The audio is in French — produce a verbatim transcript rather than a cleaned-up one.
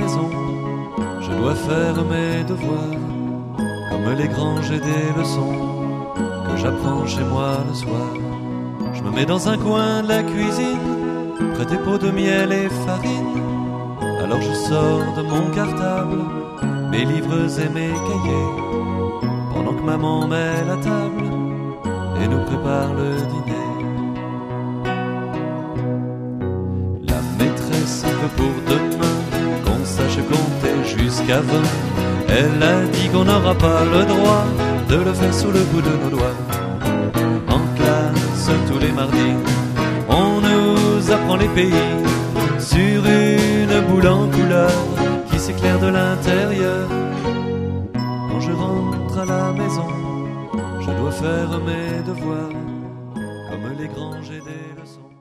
maison, je dois faire mes devoirs. Comme les grands, j'ai des leçons que j'apprends chez moi le soir. Je me mets dans un coin de la cuisine, près des pots de miel et farine. Alors je sors de mon cartable, mes livres et mes cahiers, pendant que maman met la table et nous prépare le dîner. La maîtresse veut pour demain qu'on sache compter jusqu'à vingt. Elle a dit qu'on n'aura pas le droit de le faire sous le bout de nos doigts. En classe, tous les mardis, on nous apprend les pays sur une boule en couleur qui s'éclaire de l'intérieur. Quand je rentre à la maison, je dois faire mes devoirs. Comme les grands, j'ai des leçons.